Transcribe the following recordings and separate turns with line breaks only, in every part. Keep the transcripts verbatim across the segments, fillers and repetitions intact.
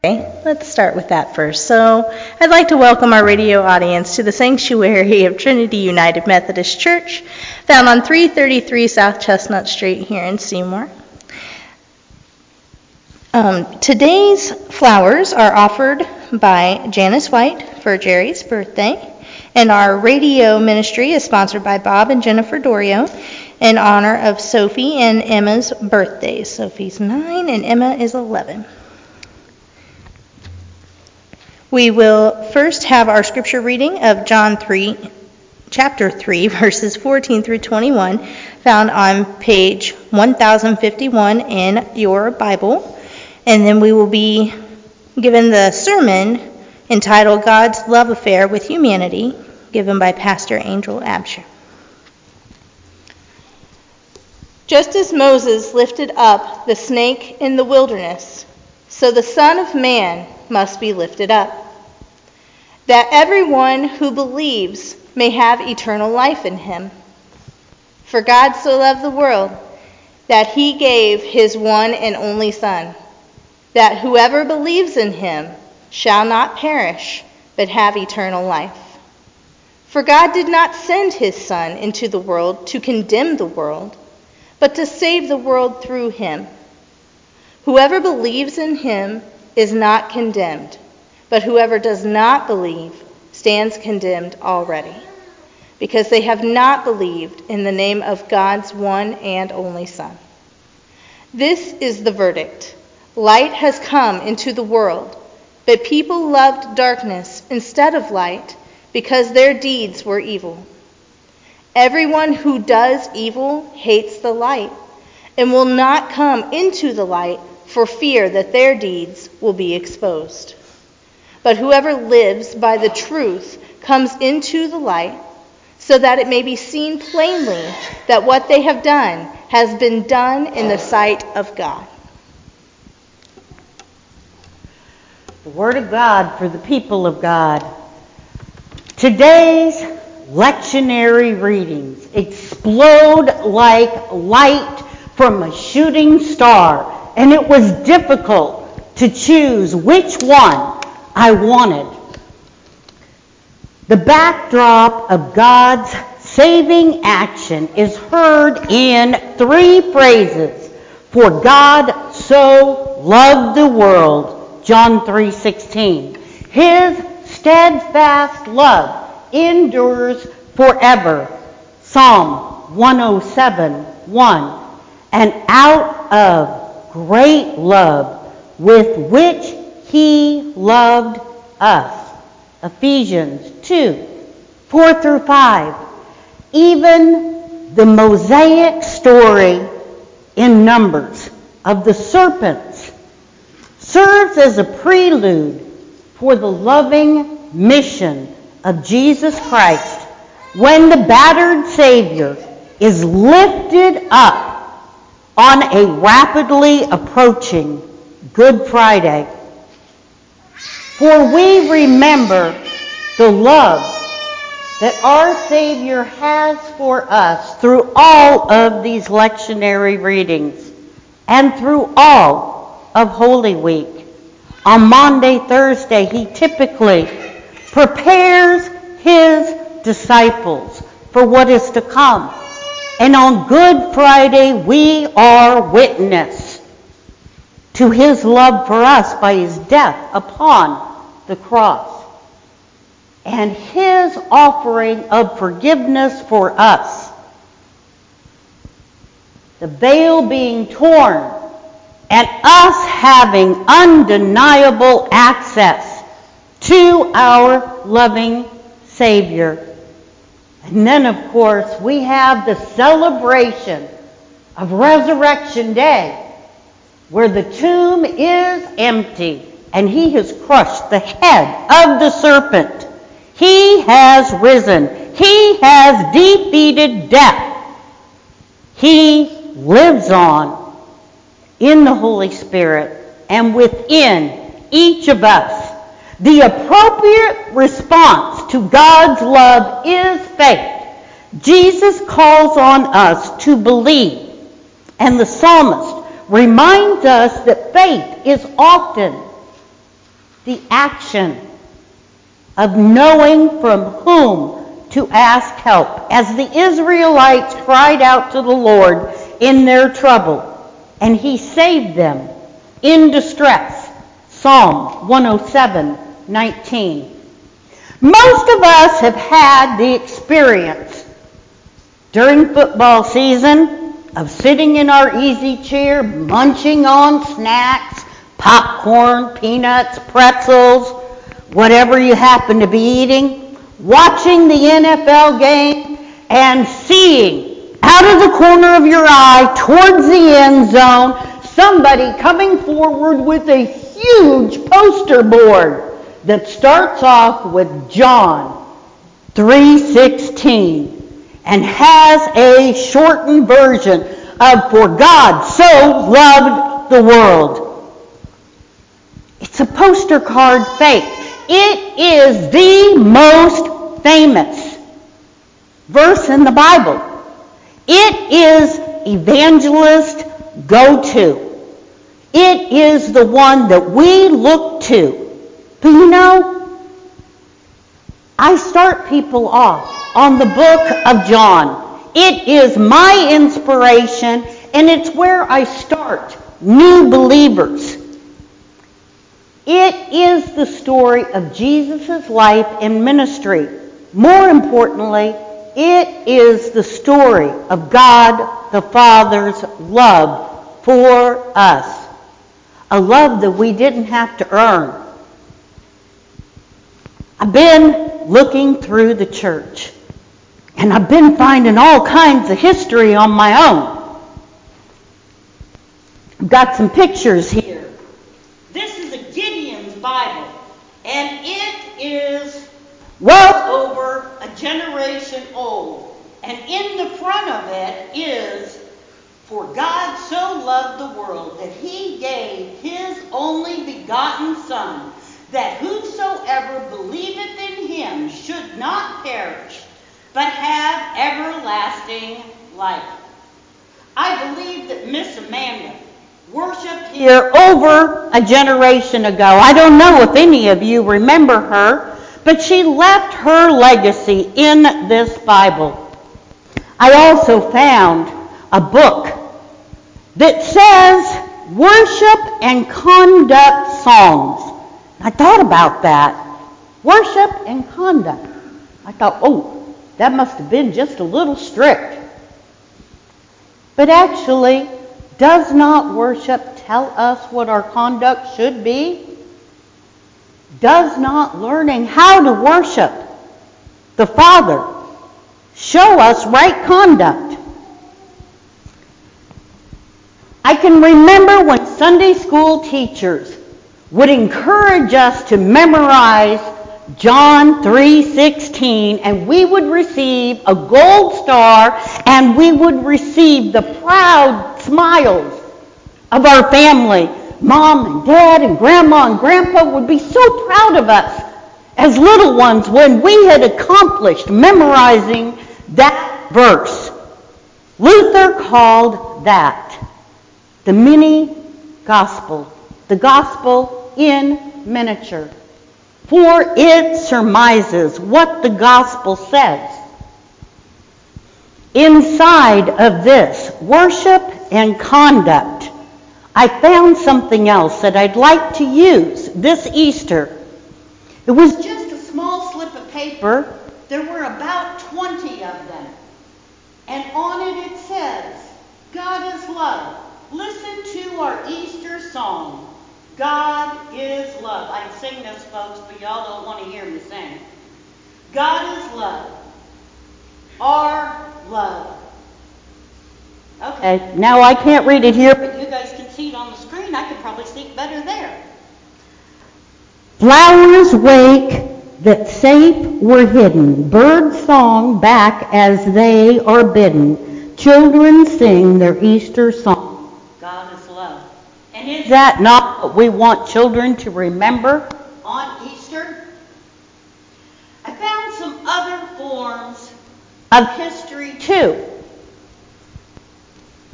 Okay, let's start with that first. So, I'd like to welcome our radio audience to the sanctuary of Trinity United Methodist Church, found on three thirty-three South Chestnut Street here in Seymour. Um, today's flowers are offered by Janice White for Jerry's birthday, and our radio ministry is sponsored by Bob and Jennifer Dorio in honor of Sophie and Emma's birthdays. Sophie's nine and Emma is eleven. We will first have our scripture reading of John three, chapter three, verses fourteen through twenty-one, found on page one thousand fifty-one in your Bible. And then we will be given the sermon entitled God's Love Affair with Humanity, given by Pastor Angel Absher. Just as Moses lifted up the snake in the wilderness, so the Son of Man must be lifted up, that everyone who believes may have eternal life in him. For God so loved the world that he gave his one and only Son, that whoever believes in him shall not perish, but have eternal life. For God did not send his Son into the world to condemn the world, but to save the world through him. Whoever believes in him is not condemned, but whoever does not believe stands condemned already, because they have not believed in the name of God's one and only Son. This is the verdict. Light has come into the world, but people loved darkness instead of light because their deeds were evil. Everyone who does evil hates the light and will not come into the light for fear that their deeds will be exposed. But whoever lives by the truth comes into the light, so that it may be seen plainly that what they have done has been done in the sight of God.
The Word of God for the people of God. Today's lectionary readings explode like light from a shooting star, and it was difficult to choose which one I wanted. The backdrop of God's saving action is heard in three phrases. For God so loved the world, John three sixteen. His steadfast love endures forever, Psalm one oh seven one. And out of great love with which he loved us, Ephesians two four through five. Even the Mosaic story in Numbers of the serpents serves as a prelude for the loving mission of Jesus Christ when the battered Savior is lifted up on a rapidly approaching Good Friday. For we remember the love that our Savior has for us through all of these lectionary readings and through all of Holy Week. On Maundy Thursday, he typically prepares his disciples for what is to come. And on Good Friday, we are witness to his love for us by his death upon the cross and his offering of forgiveness for us. The veil being torn and us having undeniable access to our loving Savior. And then, of course, we have the celebration of Resurrection Day, where the tomb is empty and he has crushed the head of the serpent. He has risen. He has defeated death. He lives on in the Holy Spirit and within each of us. The appropriate response to God's love is faith. Jesus calls on us to believe, and the psalmist reminds us that faith is often the action of knowing from whom to ask help, as the Israelites cried out to the Lord in their trouble, and he saved them in distress. Psalm one oh seven, nineteen. Most of us have had the experience during football season of sitting in our easy chair, munching on snacks, popcorn, peanuts, pretzels, whatever you happen to be eating, watching the N F L game and seeing out of the corner of your eye towards the end zone somebody coming forward with a huge poster board that starts off with John three sixteen and has a shortened version of "For God so loved the world." It's a poster card faith. It is the most famous verse in the Bible. It is evangelist go-to. It is the one that we look to. But you know, I start people off on the book of John. It is my inspiration, and it's where I start new believers. It is the story of Jesus' life and ministry. More importantly, it is the story of God the Father's love for us. A love that we didn't have to earn. I've been looking through the church, and I've been finding all kinds of history on my own. I've got some pictures here. This is a Gideon's Bible, and it is well over a generation old. And in the front of it is, "For God so loved the world that he gave his only begotten Son, that whosoever believeth in him should not perish, but have everlasting life." I believe that Miss Amanda worshipped here over a generation ago. I don't know if any of you remember her, but she left her legacy in this Bible. I also found a book that says worship and conduct songs. I thought about that. Worship and conduct. I thought, oh, that must have been just a little strict. But actually, does not worship tell us what our conduct should be? Does not learning how to worship the Father show us right conduct? I can remember when Sunday school teachers would encourage us to memorize John three sixteen, and we would receive a gold star, and we would receive the proud smiles of our family. Mom and Dad and Grandma and Grandpa would be so proud of us as little ones when we had accomplished memorizing that verse. Luther called that the mini gospel, the gospel in miniature, for it surmises what the gospel says. Inside of this worship and conduct, I found something else that I'd like to use this Easter. It was just a small slip of paper. There were about twenty of them. And on it it says, "God is love." Listen to our Easter song, "God is love." I can sing this, folks, but y'all don't want to hear me sing. God is love. Our love. Okay, now I can't read it here, but you guys can see it on the screen. I could probably see it better there. Flowers wake that safe were hidden. Birds song back as they are bidden. Children sing their Easter song. God is love. And is that not what we want children to remember on Easter? I found some other forms of history too.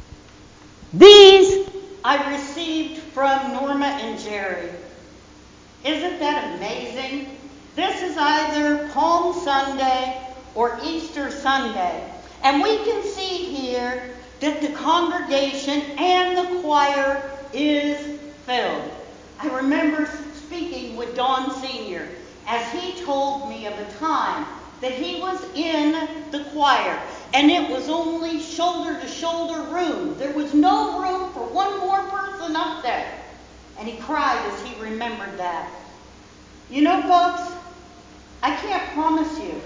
These I received from Norma and Jerry. Isn't that amazing? This is either Palm Sunday or Easter Sunday. And we can see here that the congregation and the choir is filled. I remember speaking with Don Senior as he told me of a time that he was in the choir and it was only shoulder to shoulder room. There was no room for one more person up there. And he cried as he remembered that. You know, folks, I can't promise you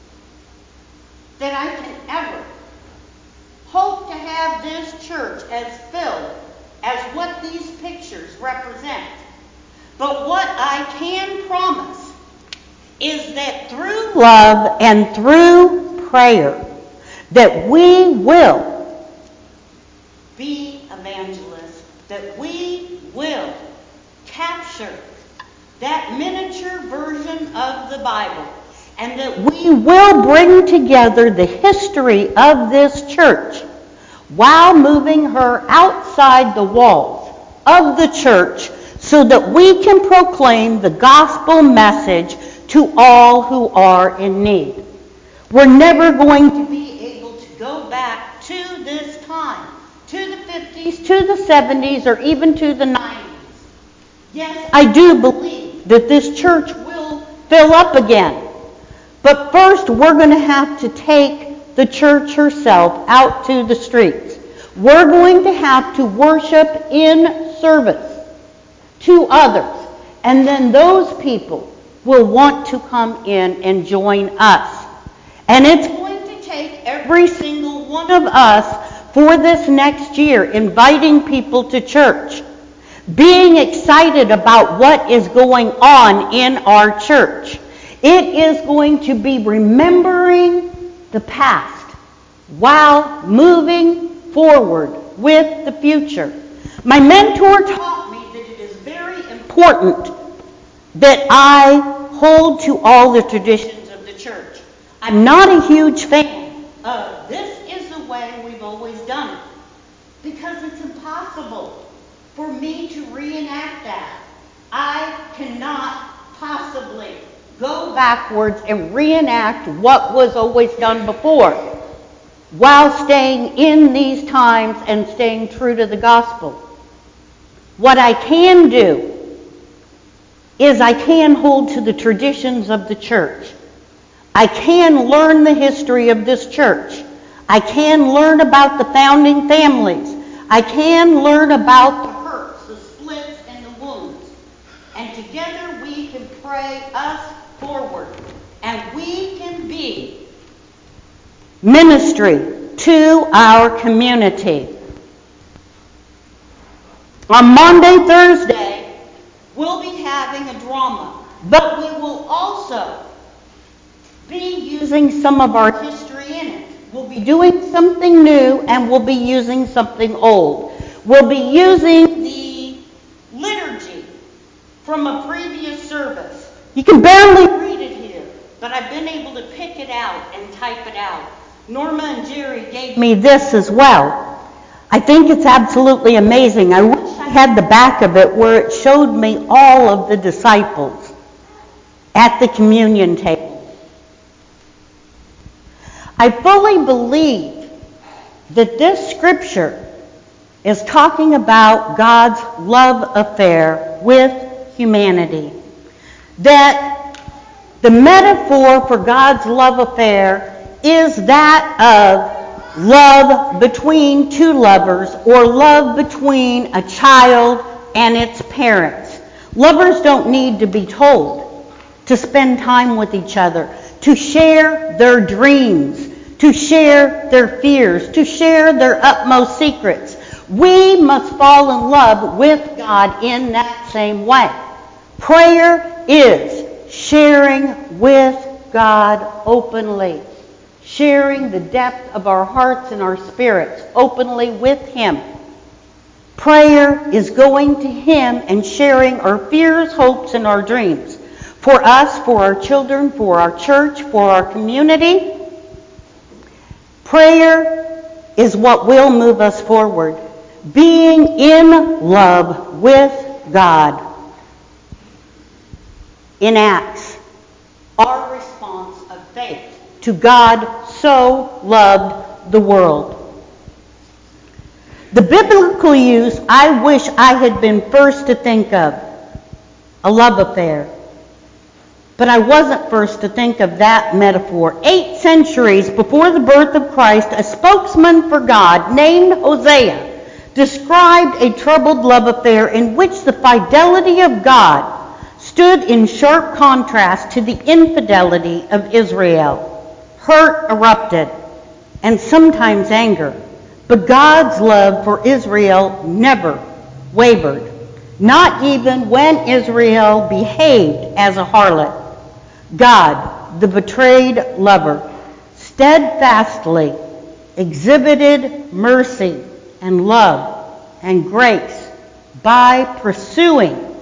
that I can ever hope to have this church as filled as what these pictures represent. But what I can promise is that through love and through prayer, that we will be evangelists, that we will capture that miniature version of the Bible, and that we will bring together the history of this church while moving her outside the walls of the church so that we can proclaim the gospel message to all who are in need. We're never going to be able to go back to this time, to the fifties, to the seventies, or even to the nineties. Yes, I do believe that this church will fill up again. But first, we're going to have to take the church herself out to the streets. We're going to have to worship in service to others. And then those people will want to come in and join us. And it's going to take every single one of us for this next year, inviting people to church, being excited about what is going on in our church. It is going to be remembering the past while moving forward with the future. My mentor taught me that it is very important that I hold to all the traditions of the church. I'm not a huge fan of this is the way we've always done it, because it's impossible for me to reenact that. I cannot possibly go backwards and reenact what was always done before while staying in these times and staying true to the gospel. What I can do is I can hold to the traditions of the church. I can learn the history of this church. I can learn about the founding families. I can learn about the hurts, the splits, and the wounds. And together we can pray us forward. And we can be ministry to our community. On Monday, Thursday, we'll be having a drama, but we will also be using some of our history in it. We'll be doing something new and we'll be using something old. We'll be using the liturgy from a previous service. You can barely read it here, but I've been able to pick it out and type it out. Norma and Jerry gave me this as well. I think it's absolutely amazing. I wish I had the back of it where it showed me all of the disciples at the communion table. I fully believe that this scripture is talking about God's love affair with humanity. That the metaphor for God's love affair is that of love between two lovers, or love between a child and its parents. Lovers don't need to be told to spend time with each other, to share their dreams, to share their fears, to share their utmost secrets. We must fall in love with God in that same way. Prayer is sharing with God openly, sharing the depth of our hearts and our spirits openly with Him. Prayer is going to Him and sharing our fears, hopes, and our dreams. For us, for our children, for our church, for our community. Prayer is what will move us forward. Being in love with God. enacts our response of faith to God so loved the world. The biblical use I wish I had been first to think of, a love affair. But I wasn't first to think of that metaphor. Eight centuries before the birth of Christ, a spokesman for God named Hosea described a troubled love affair in which the fidelity of God stood in sharp contrast to the infidelity of Israel. Hurt erupted, and sometimes anger. But God's love for Israel never wavered, not even when Israel behaved as a harlot. God, the betrayed lover, steadfastly exhibited mercy and love and grace by pursuing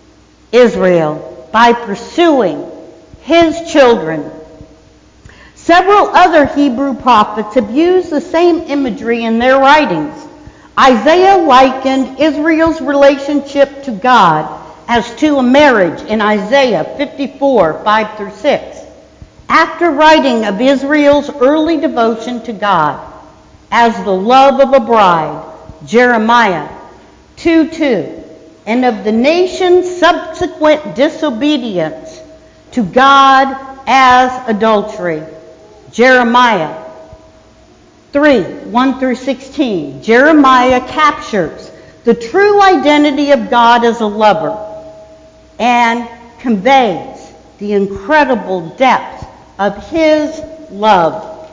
Israel, by pursuing his children. Several other Hebrew prophets have used the same imagery in their writings. Isaiah likened Israel's relationship to God as to a marriage in Isaiah fifty-four, five through six. After writing of Israel's early devotion to God as the love of a bride, Jeremiah two two, and of the nation's subsequent disobedience to God as adultery, Jeremiah three, one through sixteen. Jeremiah captures the true identity of God as a lover and conveys the incredible depth of his love.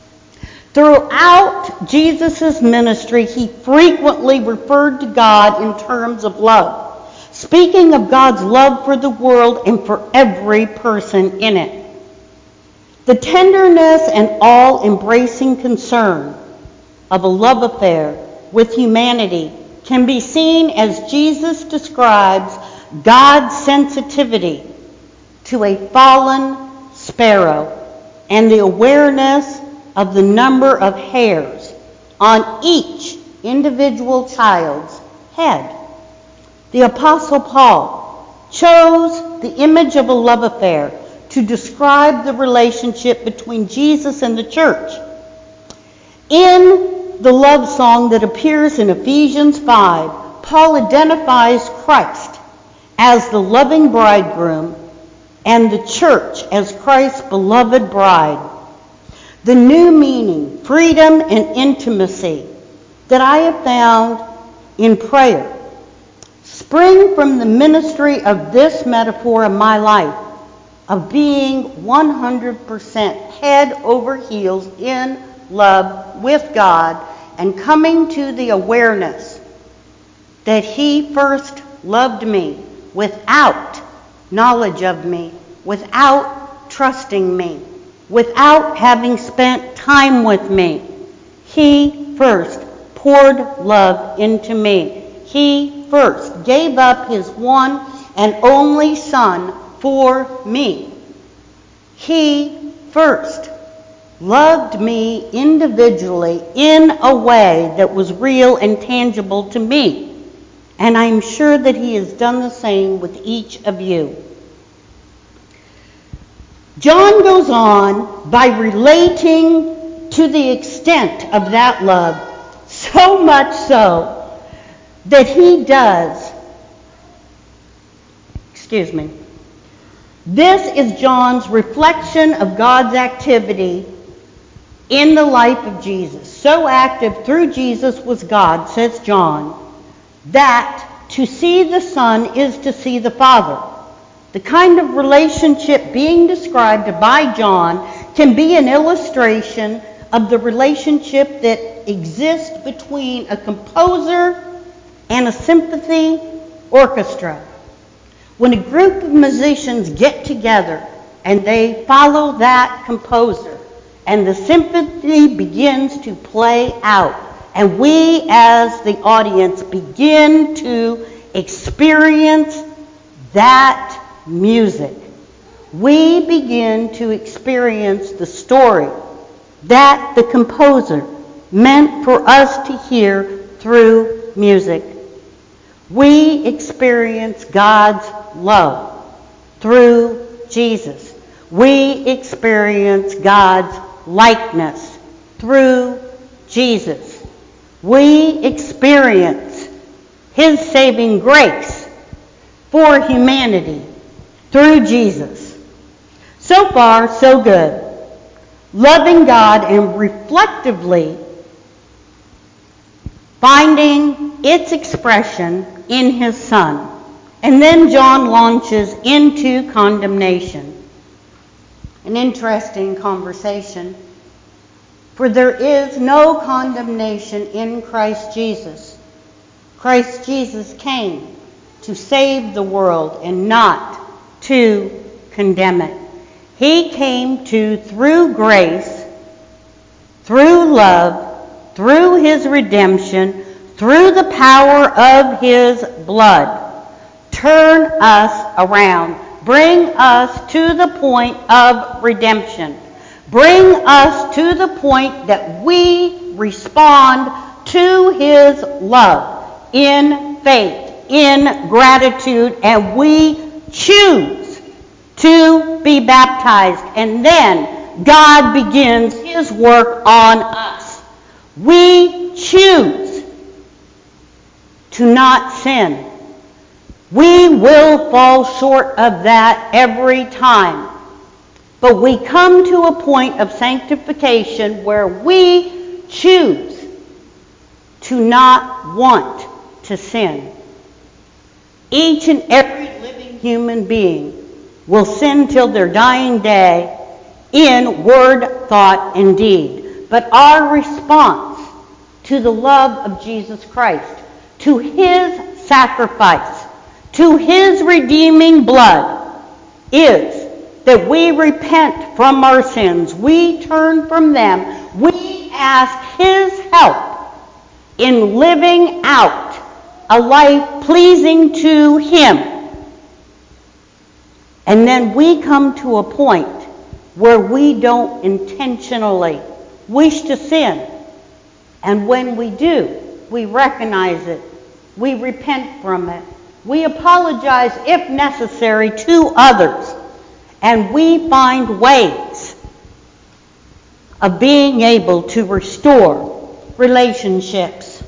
Throughout Jesus' ministry, he frequently referred to God in terms of love, speaking of God's love for the world and for every person in it. The tenderness and all-embracing concern of a love affair with humanity can be seen as Jesus describes God's sensitivity to a fallen sparrow and the awareness of the number of hairs on each individual child's head. The Apostle Paul chose the image of a love affair to describe the relationship between Jesus and the church. In the love song that appears in Ephesians five, Paul identifies Christ as the loving bridegroom and the church as Christ's beloved bride. The new meaning, freedom, and intimacy that I have found in prayer spring from the ministry of this metaphor in my life of being one hundred percent head over heels in love with God and coming to the awareness that he first loved me without knowledge of me, without trusting me, without having spent time with me. He first poured love into me. He first gave up his one and only Son for me. He first loved me individually in a way that was real and tangible to me. And I'm sure that he has done the same with each of you. John goes on by relating to the extent of that love, so much so that he does, excuse me, this is John's reflection of God's activity in the life of Jesus. So active through Jesus was God, says John, that to see the Son is to see the Father. The kind of relationship being described by John can be an illustration of the relationship that exists between a composer and a symphony orchestra. When a group of musicians get together and they follow that composer and the symphony begins to play out, and we as the audience begin to experience that music, we begin to experience the story that the composer meant for us to hear through music. We experience God's love through Jesus. We experience God's likeness through Jesus. We experience His saving grace for humanity through Jesus. So far, so good. Loving God and reflectively finding its expression in His Son. And then John launches into condemnation. An interesting conversation. For there is no condemnation in Christ Jesus. Christ Jesus came to save the world and not to condemn it. He came to, through grace, through love, through His redemption, through the power of His blood, turn us around. Bring us to the point of redemption. Bring us to the point that we respond to His love in faith, in gratitude, and we choose to be baptized. And then God begins His work on us. We choose to not sin. We will fall short of that every time. But we come to a point of sanctification where we choose to not want to sin. Each and every living human being will sin till their dying day in word, thought, and deed. But our response to the love of Jesus Christ, to His sacrifice, to His redeeming blood, is that we repent from our sins. We turn from them. We ask His help in living out a life pleasing to Him. And then we come to a point where we don't intentionally wish to sin. And when we do, we recognize it. We repent from it. We apologize, if necessary, to others. And we find ways of being able to restore relationships.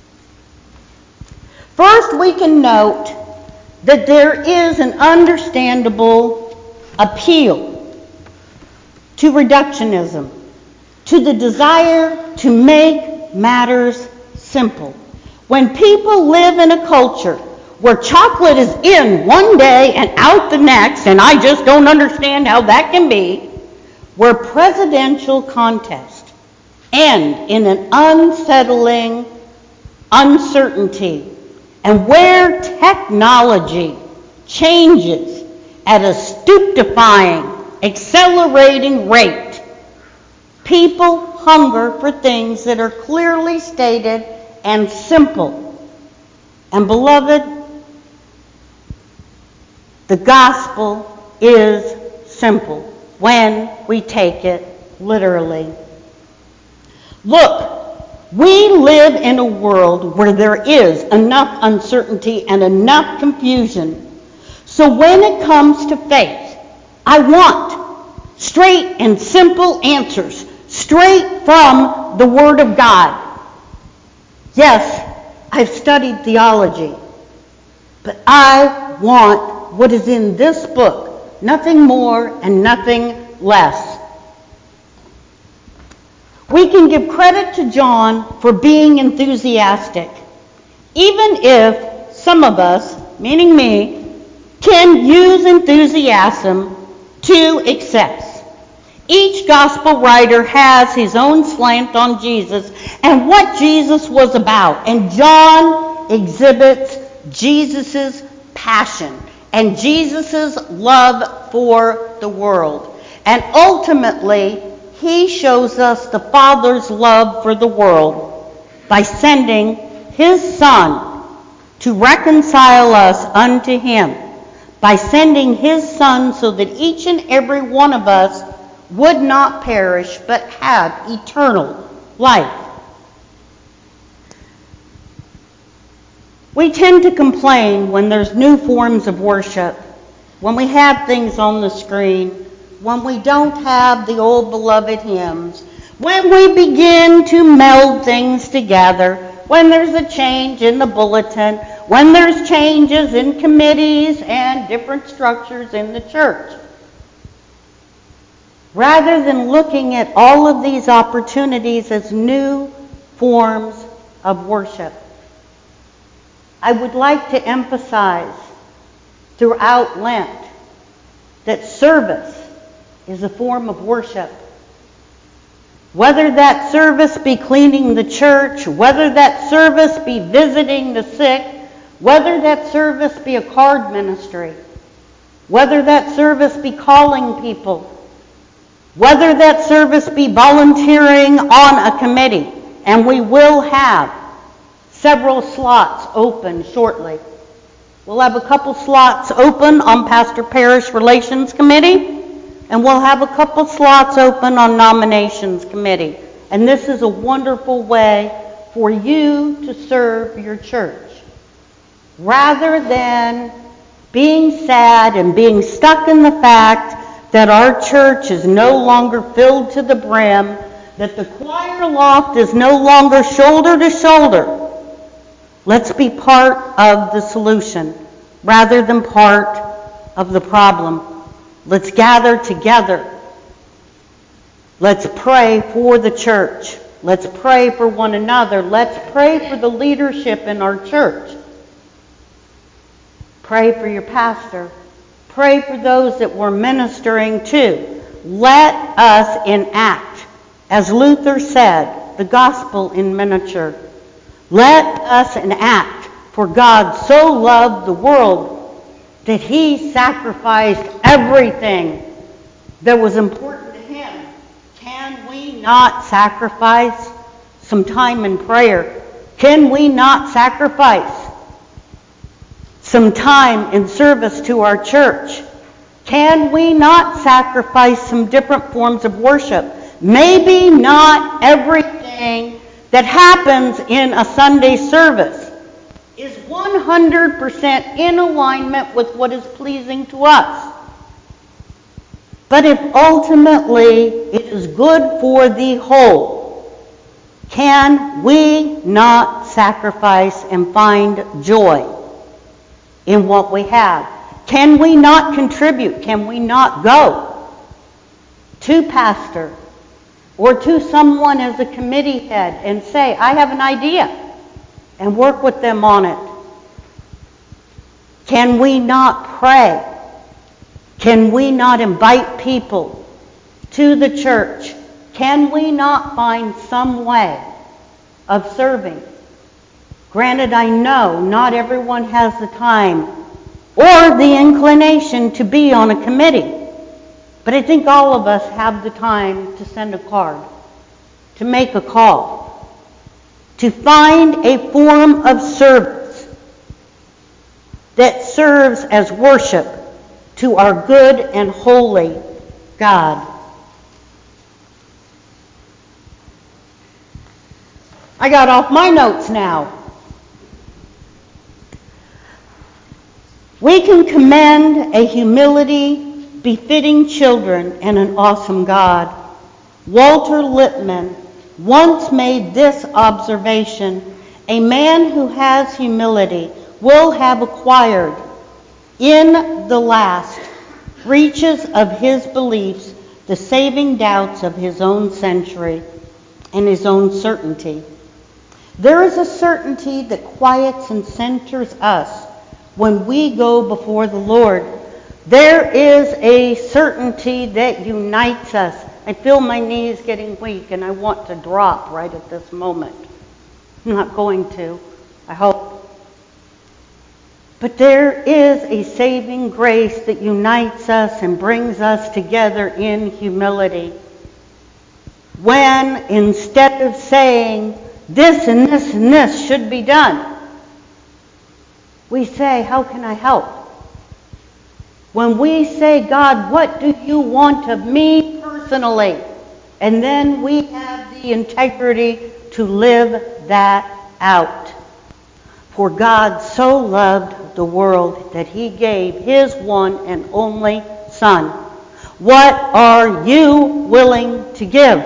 First, we can note that there is an understandable appeal to reductionism, to the desire to make matters simple. When people live in a culture where chocolate is in one day and out the next, and I just don't understand how that can be, where presidential contests end in an unsettling uncertainty, and where technology changes at a stupefying, accelerating rate, people hunger for things that are clearly stated and simple. And beloved, the gospel is simple when we take it literally. Look, we live in a world where there is enough uncertainty and enough confusion. So when it comes to faith, I want straight and simple answers, straight from the Word of God. Yes, I've studied theology, but I want what is in this book, nothing more and nothing less. We can give credit to John for being enthusiastic, even if some of us, meaning me, can use enthusiasm to excess. Each gospel writer has his own slant on Jesus and what Jesus was about, and John exhibits Jesus' passion and Jesus' love for the world. And ultimately, he shows us the Father's love for the world by sending His Son to reconcile us unto Him, by sending His Son so that each and every one of us would not perish but have eternal life. We tend to complain when there's new forms of worship, when we have things on the screen, when we don't have the old beloved hymns, when we begin to meld things together, when there's a change in the bulletin, when there's changes in committees and different structures in the church. Rather than looking at all of these opportunities as new forms of worship, I would like to emphasize throughout Lent that service is a form of worship. Whether that service be cleaning the church, whether that service be visiting the sick, whether that service be a card ministry, whether that service be calling people, whether that service be volunteering on a committee, and we will have several slots open shortly. We'll have a couple slots open on Pastor Parish Relations Committee, and we'll have a couple slots open on Nominations Committee. And this is a wonderful way for you to serve your church. Rather than being sad and being stuck in the fact that our church is no longer filled to the brim, that the choir loft is no longer shoulder to shoulder, let's be part of the solution rather than part of the problem. Let's gather together. Let's pray for the church. Let's pray for one another. Let's pray for the leadership in our church. Pray for your pastor. Pray for those that we're ministering to. Let us enact, as Luther said, the gospel in miniature. Let us enact, for God so loved the world that he sacrificed everything that was important to him. Can we not sacrifice some time in prayer? Can we not sacrifice some time in service to our church? Can we not sacrifice some different forms of worship? Maybe not everything that happens in a Sunday service is one hundred percent in alignment with what is pleasing to us. But if ultimately it is good for the whole, can we not sacrifice and find joy in what we have? Can we not contribute? Can we not go to pastor or to someone as a committee head and say, I have an idea, and work with them on it? Can we not pray? Can we not invite people to the church? Can we not find some way of serving? Granted, I know not everyone has the time or the inclination to be on a committee, but I think all of us have the time to send a card, to make a call, to find a form of service that serves as worship to our good and holy God. I got off my notes now. We can commend a humility befitting children and an awesome God. Walter Lippmann once made this observation: a man who has humility will have acquired in the last reaches of his beliefs the saving doubts of his own century and his own certainty. There is a certainty that quiets and centers us when we go before the Lord. There is a certainty that unites us. I feel my knees getting weak and I want to drop right at this moment. I'm not going to, I hope. But there is a saving grace that unites us and brings us together in humility. When instead of saying this and this and this should be done, we say, how can I help? When we say, God, what do you want of me personally? And then we have the integrity to live that out. For God so loved the world that he gave his one and only Son. What are you willing to give?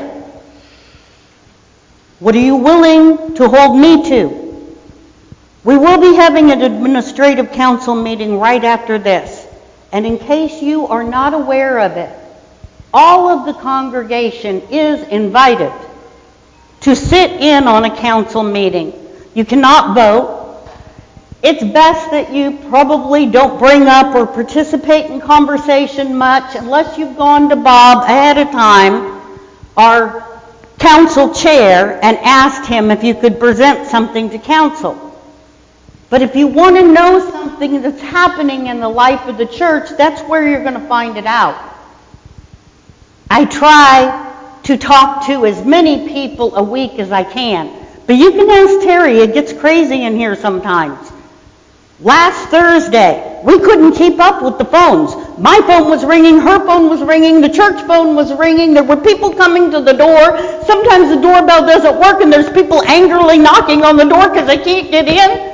What are you willing to hold me to? We will be having an administrative council meeting right after this. And in case you are not aware of it, all of the congregation is invited to sit in on a council meeting. You cannot vote. It's best that you probably don't bring up or participate in conversation much unless you've gone to Bob ahead of time, our council chair, and asked him if you could present something to council. But if you want to know something that's happening in the life of the church, that's where you're going to find it out. I try to talk to as many people a week as I can. But you can ask Terry, it gets crazy in here sometimes. Last Thursday, we couldn't keep up with the phones. My phone was ringing, her phone was ringing, the church phone was ringing. There were people coming to the door. Sometimes the doorbell doesn't work and there's people angrily knocking on the door because they can't get in.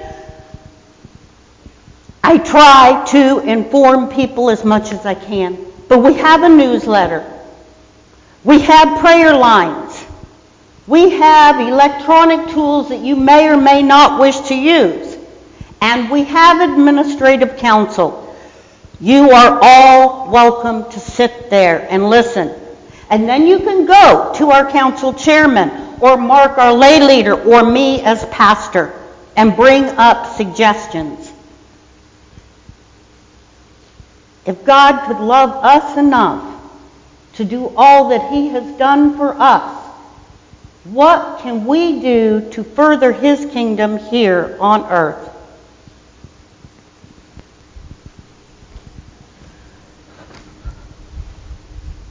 I try to inform people as much as I can, but we have a newsletter. We have prayer lines. We have electronic tools that you may or may not wish to use. And we have administrative council. You are all welcome to sit there and listen. And then you can go to our council chairman or Mark, our lay leader, or me as pastor and bring up suggestions. If God could love us enough to do all that he has done for us, what can we do to further his kingdom here on earth?